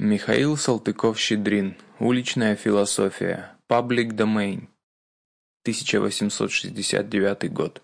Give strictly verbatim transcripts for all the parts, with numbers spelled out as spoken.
Михаил Салтыков-Щедрин. Уличная философия. Public Domain. тысяча восемьсот шестьдесят девятый год.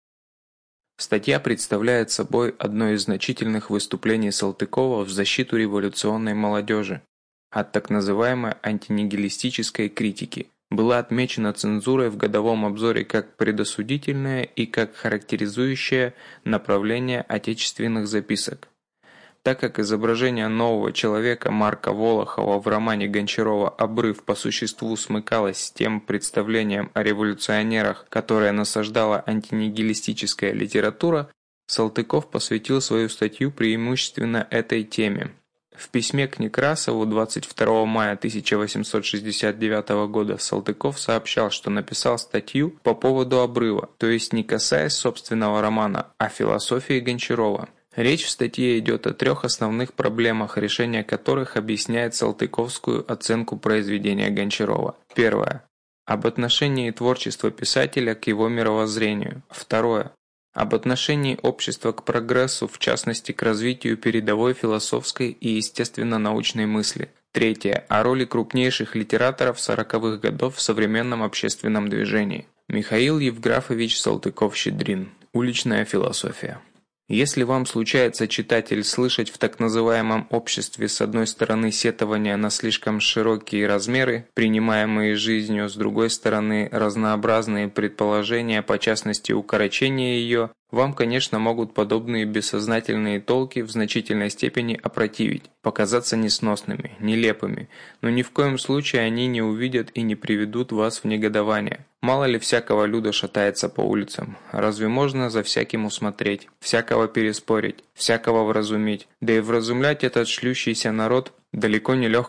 Статья представляет собой одно из значительных выступлений Салтыкова в защиту революционной молодежи от так называемой антинигилистической критики. Была отмечена цензурой в годовом обзоре как предосудительное и как характеризующее направление отечественных записок. Так как изображение нового человека Марка Волохова в романе Гончарова «Обрыв» по существу смыкалось с тем представлением о революционерах, которое насаждала антинигилистическая литература, Салтыков посвятил свою статью преимущественно этой теме. В письме к Некрасову двадцать второго мая тысяча восемьсот шестьдесят девятого года Салтыков сообщал, что написал статью по поводу «Обрыва», то есть не касаясь собственного романа, а философии Гончарова. Речь в статье идет о трех основных проблемах, решение которых объясняет салтыковскую оценку произведения Гончарова. Первое. Об отношении творчества писателя к его мировоззрению. Второе. Об отношении общества к прогрессу, в частности к развитию передовой философской и естественно-научной мысли. Третье. О роли крупнейших литераторов сороковых годов в современном общественном движении. Михаил Евграфович Салтыков-Щедрин. Уличная философия. Если вам случается, читатель, слышать в так называемом обществе с одной стороны сетования на слишком широкие размеры, принимаемые жизнью, с другой стороны разнообразные предположения, по частности укорочение ее, вам, конечно, могут подобные бессознательные толки в значительной степени опротивить, показаться несносными, нелепыми, но ни в коем случае они не увидят и не приведут вас в негодование. Мало ли всякого люда шатается по улицам, разве можно за всяким усмотреть, всякого переспорить, всякого вразумить, да и вразумлять этот шлющийся народ далеко не легкое